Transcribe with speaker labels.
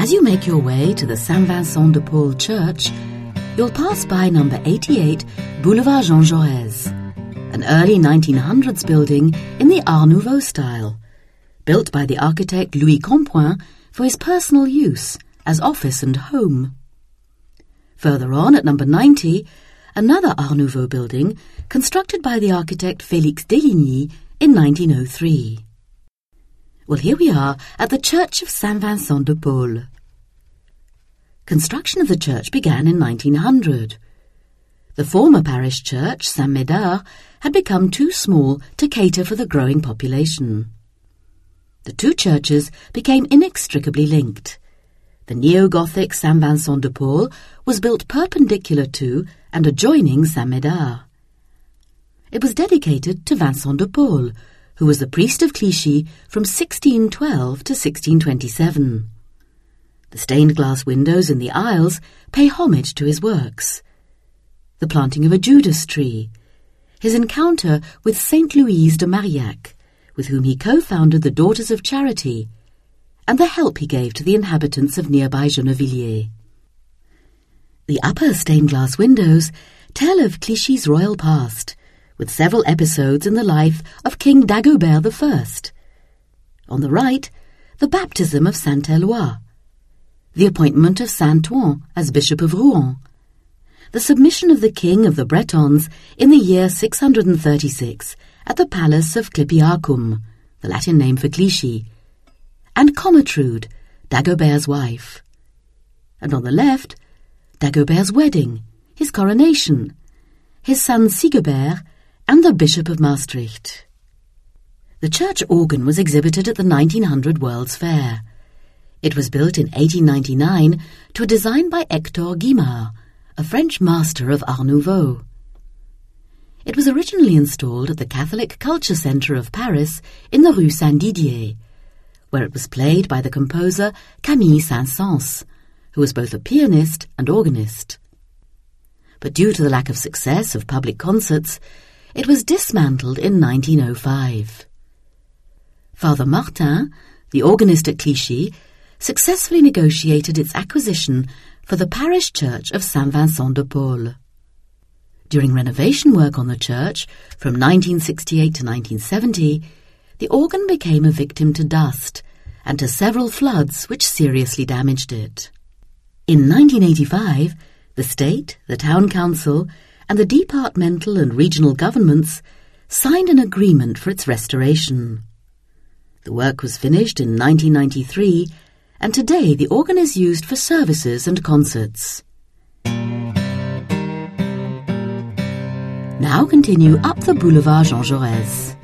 Speaker 1: As you make your way to the Saint-Vincent-de-Paul Church, you'll pass by number 88 Boulevard Jean Jaurès, an early 1900s building in the Art Nouveau style, built by the architect Louis Compoint for his personal use as office and home. Further on at number 90, another Art Nouveau building constructed by the architect Félix Deligny in 1903. Well, here we are at the Church of Saint-Vincent-de-Paul. Construction of the church began in 1900. The former parish church, Saint-Médard, had become too small to cater for the growing population. The two churches became inextricably linked. The neo-Gothic Saint-Vincent-de-Paul was built perpendicular to and adjoining Saint-Médard. It was dedicated to Vincent de Paul, who was the priest of Clichy from 1612 to 1627. The stained glass windows in the aisles pay homage to his works. The planting of a Judas tree, his encounter with Sainte Louise de Marillac, with whom he co-founded the Daughters of Charity, and the help he gave to the inhabitants of nearby Gennevilliers. The upper stained glass windows tell of Clichy's royal past, with several episodes in the life of King Dagobert I. On the right, the baptism of Saint Éloi, the appointment of Saint-Ouen as Bishop of Rouen, the submission of the King of the Bretons in the year 636 at the palace of Clepiacum, the Latin name for Clichy, and Comatrude, Dagobert's wife. And on the left, Dagobert's wedding, his coronation, his son Sigebert, and the Bishop of Maastricht. The church organ was exhibited at the 1900 World's Fair. It was built in 1899 to a design by Hector Guimard, a French master of Art Nouveau. It was originally installed at the Catholic Culture Centre of Paris in the Rue Saint-Didier, where it was played by the composer Camille Saint-Saëns, who was both a pianist and organist. But due to the lack of success of public concerts, it was dismantled in 1905. Father Martin, the organist at Clichy, successfully negotiated its acquisition for the parish church of Saint-Vincent-de-Paul. During renovation work on the church from 1968 to 1970, the organ became a victim to dust and to several floods which seriously damaged it. In 1985, the state, the town council, and the departmental and regional governments signed an agreement for its restoration. The work was finished in 1993, and today the organ is used for services and concerts. Now continue up the Boulevard Jean Jaurès.